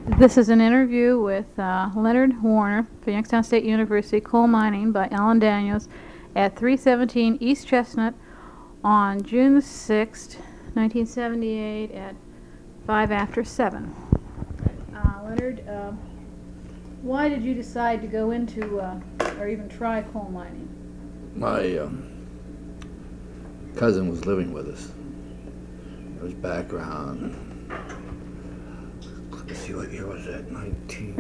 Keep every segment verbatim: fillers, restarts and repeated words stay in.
This is an interview with uh, Leonard Warner for Youngstown State University Coal Mining by Alan Daniels at three seventeen East Chestnut on June the sixth, nineteen seventy-eight at five after seven. Uh, Leonard, uh, why did you decide to go into uh, or even try coal mining? My um, cousin was living with us. It was back around, let's see, what year was that? nineteen,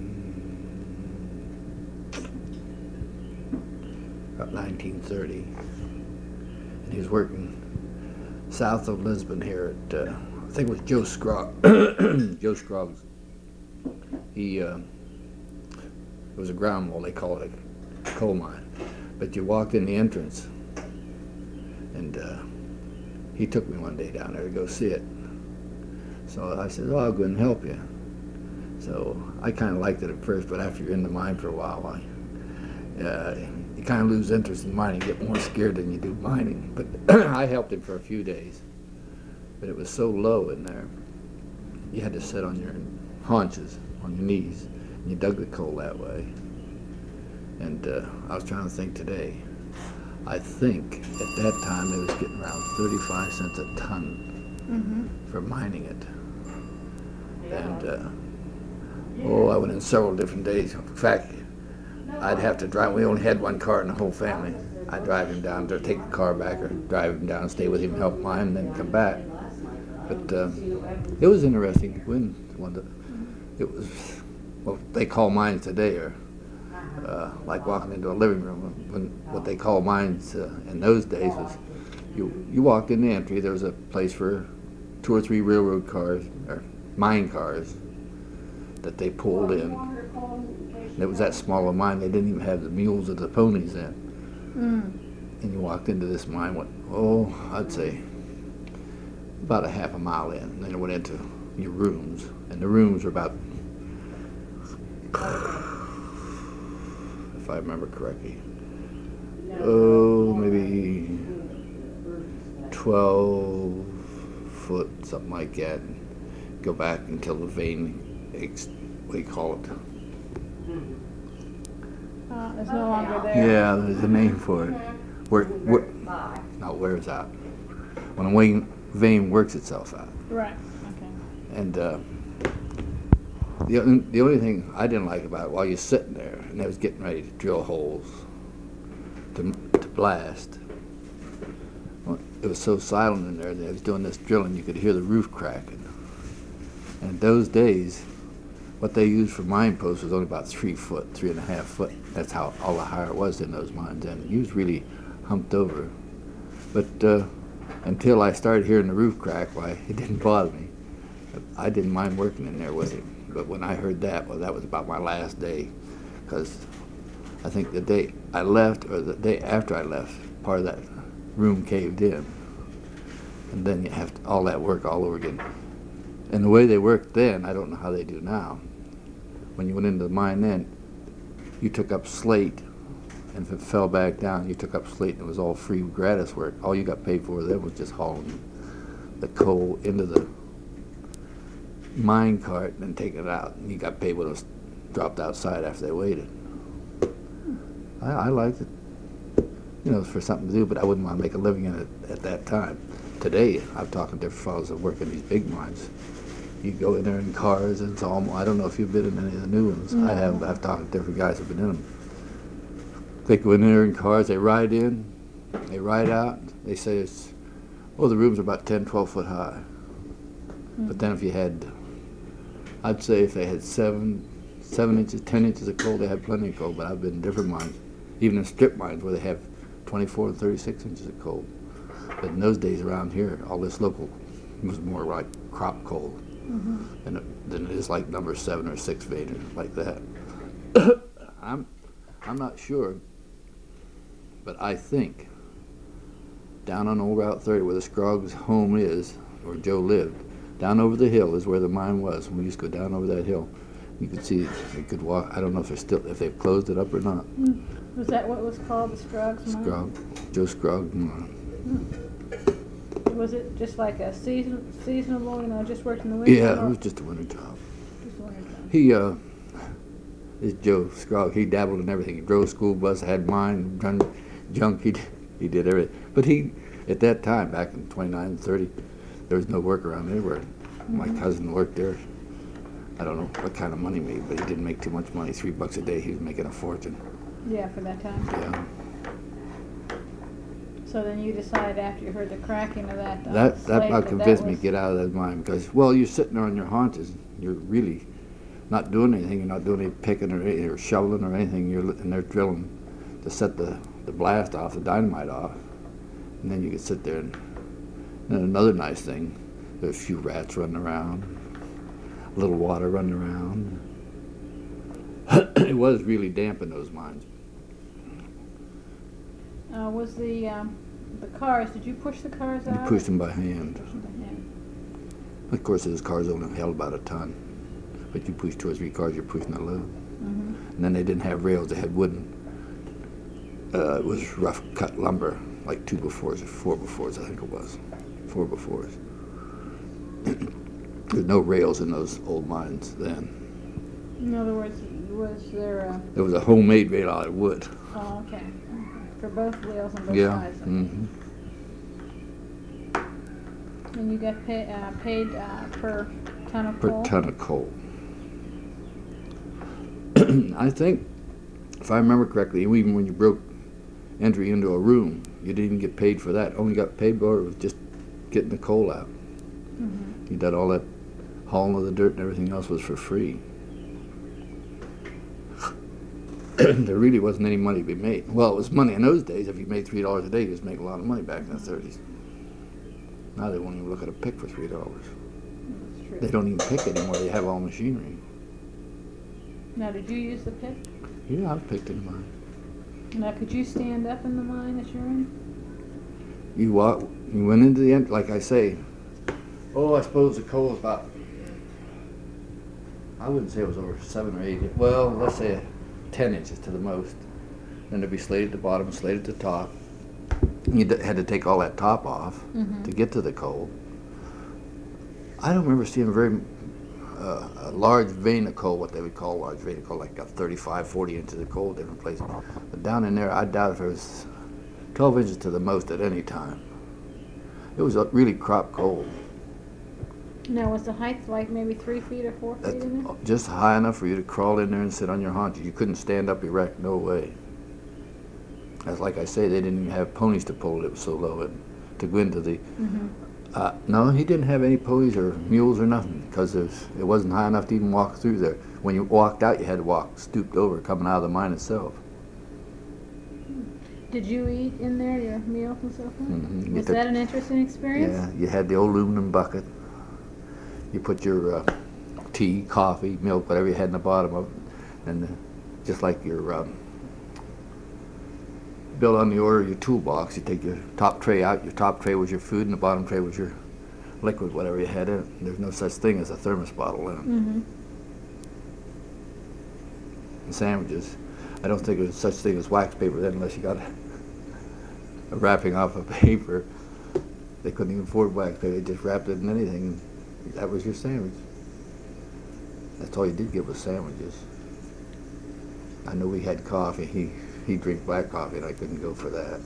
about nineteen thirty. And he was working south of Lisbon here at, uh, I think it was Joe Scroggs. Joe Scroggs. He, uh, it was a ground wall, they call it a coal mine. But you walked in the entrance, and uh, he took me one day down there to go see it. So I said, oh, I'll go and help you. So I kind of liked it at first, but after you're in the mine for a while, I, uh, you kind of lose interest in mining, get more scared than you do mining. But I helped him for a few days, but it was so low in there, you had to sit on your haunches, on your knees, and you dug the coal that way. And uh, I was trying to think today. I think at that time it was getting around thirty-five cents a ton mm-hmm. for mining it. And uh, oh, I went in several different days. In fact, I'd have to drive. We only had one car in the whole family. I'd drive him down there, take the car back, or drive him down and stay with him, help mine, and then come back. But uh, it was interesting. When one, it was what they call mines today, or Uh, like walking into a living room. When what they call mines uh, in those days was you you walked in the entry, there was a place for two or three railroad cars or mine cars that they pulled in. And it was that small a mine, they didn't even have the mules or the ponies in. Mm. And you walked into this mine, what, oh, I'd say about a half a mile in. And then it went into your rooms, and the rooms were about, if I remember correctly, oh, maybe twelve foot, something like that. And go back until the vein, what do you call it? Uh, it's no longer there. Yeah, there's a name for it. Where, where, not wears out. When a vein, vein works itself out. Right, okay. And uh, The, the only thing I didn't like about it, while you're sitting there and they was getting ready to drill holes to, to blast, well, it was so silent in there. They was doing this drilling, you could hear the roof cracking. And in those days, what they used for mine posts was only about three foot, three and a half foot. That's how all the higher it was in those mines. And you was really humped over. But uh, until I started hearing the roof crack, why, it didn't bother me. I didn't mind working in there with him. But when I heard that, well, that was about my last day, because I think the day I left, or the day after I left, part of that room caved in. And then you have to, all that work all over again. And the way they worked then, I don't know how they do now. When you went into the mine then, you took up slate, and if it fell back down, you took up slate, and it was all free, gratis work. All you got paid for then was just hauling the coal into the mine cart and then take it out. And you got paid when it was dropped outside after they waited. I, I liked it, you know, for something to do, but I wouldn't want to make a living in it at that time. Today, I'm talking to different fellows that work in these big mines. You go in there in cars, and it's all, I don't know if you've been in any of the new ones. No. I have. I've talked to different guys who've been in them. They go in there in cars, they ride in, they ride out, they say it's, oh, the rooms are about ten, twelve foot high. Mm-hmm. But then if you had, I'd say if they had seven, seven inches, ten inches of coal, they had plenty of coal. But I've been in different mines, even in strip mines where they have twenty-four and thirty-six inches of coal. But in those days around here, all this local was more like crop coal mm-hmm. than, it, than it is like number seven or six vein like that. I'm, I'm not sure, but I think down on old Route thirty where the Scroggs home is, where Joe lived, down over the hill is where the mine was. We used to go down over that hill. You could see, you could walk. I don't know if they're still, if they've closed it up or not. Mm. Was that what was called the Scroggs mine? Scrogg, Joe Scroggs mine. Mm. Was it just like a season, seasonable, you know, just worked in the winter? Yeah, it was just a winter job. Just a He, uh, this Joe Scroggs, he dabbled in everything. He drove a school bus, had mine, run junk, he, he did everything. But he, at that time, back in twenty-nine and thirty, there was no work around anywhere. Mm-hmm. My cousin worked there. I don't know what kind of money he made, but he didn't make too much money. Three bucks a day, he was making a fortune. Yeah, for that time. Yeah. So then you decided after you heard the cracking of that uh, That, that slate about that convinced that me was- to get out of that mine because, well, you're sitting there on your haunches. You're really not doing anything. You're not doing any picking or, or shoveling or anything. You're and they're drilling to set the, the blast off, the dynamite off. And then you could sit there and, and another nice thing, there's a few rats running around, a little water running around. It was really damp in those mines. Uh, was the um, the cars? Did you push the cars You out? pushed them by hand. Push them by hand. Of course, those cars only held about a ton. But you push two or three cars, you're pushing a load. Mm-hmm. And then they didn't have rails, they had wooden. Uh, it was rough cut lumber, like two befores or four befores, I think it was. Four befores. There's no rails in those old mines then. In other words, was there a... It was a homemade rail out of wood. Oh, okay. Okay. For both wheels on both Yeah. sides. Okay. Mm-hmm. And you got pay, uh, paid uh, per ton of Per coal? ton of coal. I think, if I remember correctly, even when you broke entry into a room, you didn't even get paid for that. Only got paid for it was just getting the coal out. Mm-hmm. You did all that hauling of the dirt and everything else was for free. There really wasn't any money to be made. Well, it was money in those days. If you made three dollars a day, you was making a lot of money back in the thirties. Now they won't even look at a pick for three dollars. That's true. They don't even pick anymore. They have all machinery. Now, did you use the pick? Yeah, I've picked in mine. Now, could you stand up in the mine that you're in? You walk. You went into the end, like I say. Oh, I suppose the coal was about. I wouldn't say it was over seven or eight. Well, let's say ten inches to the most. Then there'd be slate at the bottom and slate at the top. You d- had to take all that top off Mm-hmm. to get to the coal. I don't remember seeing a very uh, a large vein of coal, what they would call a large vein of coal, like got thirty-five, forty inches of coal, different places. But down in there, I doubt if it was twelve inches to the most at any time. It was a really crop coal. Now, was the height like maybe three feet or four feet That's in there? just high enough for you to crawl in there and sit on your haunches. You couldn't stand up erect, no way. As like I say, they didn't even have ponies to pull it, it was so low. And to go into the, Mm-hmm. uh, no, he didn't have any ponies or mules or nothing because it wasn't high enough to even walk through there. When you walked out, you had to walk stooped over, coming out of the mine itself. Did you eat in there, your meals and so forth? Mhm. You Was took- that an interesting experience? Yeah, you had the old aluminum bucket. You put your uh, tea, coffee, milk, whatever you had in the bottom of it, and uh, just like your um, built on the order of your toolbox, you take your top tray out. Your top tray was your food, and the bottom tray was your liquid, whatever you had in it. There's no such thing as a thermos bottle then. Mm-hmm. And sandwiches, I don't think there's such thing as wax paper then, unless you got a, a wrapping off of paper. They couldn't even afford wax paper. They just wrapped it in anything. That was your sandwich. That's all you did get was sandwiches. I know we had coffee. He he'd drink black coffee, and I couldn't go for that.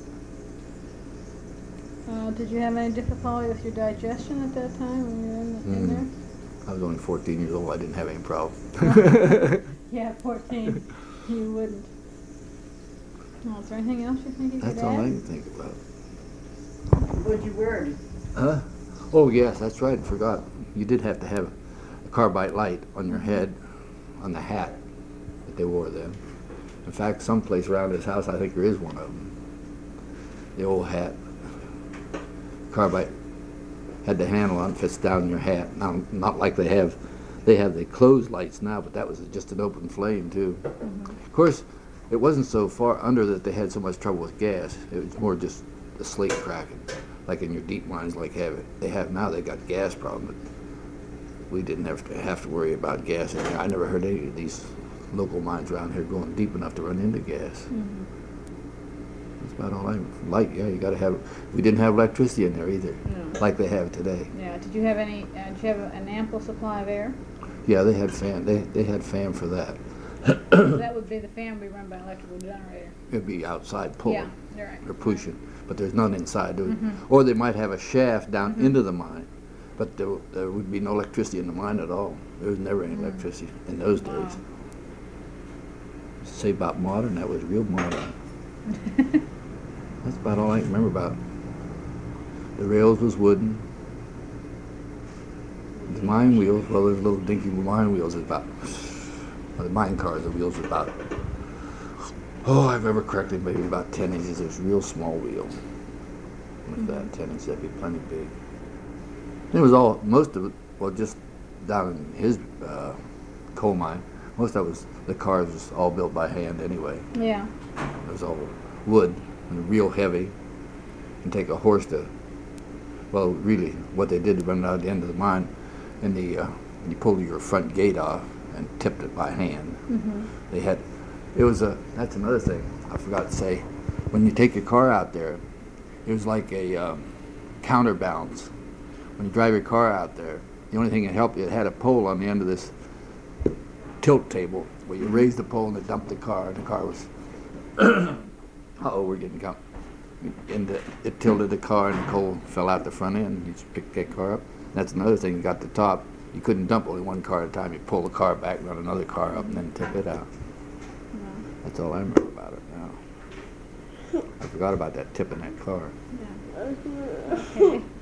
Uh, did you have any difficulty with your digestion at that time when you were in, in Mm. there? I was only fourteen years old. I didn't have any problem. Yeah, fourteen. You wouldn't. Well, is there anything else you think you That's could all I add? can think about. What'd you wear? Huh? Oh yes, that's right. I forgot. You did have to have a carbide light on your head, on the hat that they wore then. In fact, someplace around this house, I think there is one of them. The old hat. Carbide had the handle on, fits down your hat. Now, not like they have, they have the closed lights now, but that was just an open flame too. Mm-hmm. Of course, it wasn't so far under that they had so much trouble with gas. It was more just the slate cracking, like in your deep mines, like have it. They have now. They got gas problems. But we didn't have to have to worry about gas in there. I never heard any of these local mines around here going deep enough to run into gas. Mm-hmm. That's about all I like. Yeah, you got to have. We didn't have electricity in there either, No. like they have today. Yeah. Did you have any? Uh, did you have an ample supply of air? Yeah, they had fan. They they had fan for that. That would be the fan we run by an electrical generator. It'd be outside pulling Yeah, you're right. or pushing, but there's none inside. There was- Mhm. Or they might have a shaft down Mhm. into the mine, but there, there would be no electricity in the mine at all. There was never any Mm. electricity in those Wow. days. Say about modern, that was real modern. That's about all I can remember about it. The rails was wooden. The mine wheels, well, there's little dinky mine wheels about, well, the mine cars, the wheels are about, oh, I remember correctly, maybe about ten inches. It was a real small wheel. With that, ten inches, that'd be plenty big. It was all, most of it, well, just down in his uh, coal mine, most of it was, the cars was all built by hand anyway. Yeah. It was all wood and real heavy. And take a horse to, well, really, what they did to run it out at the end of the mine, and the uh, you pulled your front gate off and tipped it by hand. Mm-hmm. They had, it was a, that's another thing I forgot to say. When you take your car out there, it was like a um, counterbalance. When you drive your car out there, the only thing that helped you, it had a pole on the end of this tilt table where you raised the pole and it dumped the car, and the car was, uh-oh, we're getting come. And the, it tilted the car and the coal fell out the front end. You just picked that car up. That's another thing, you got the top. You couldn't dump only one car at a time. You pull the car back, run another car up, and then tip it out. Yeah. That's all I remember about it now. I forgot about that tipping that car. Yeah. Okay.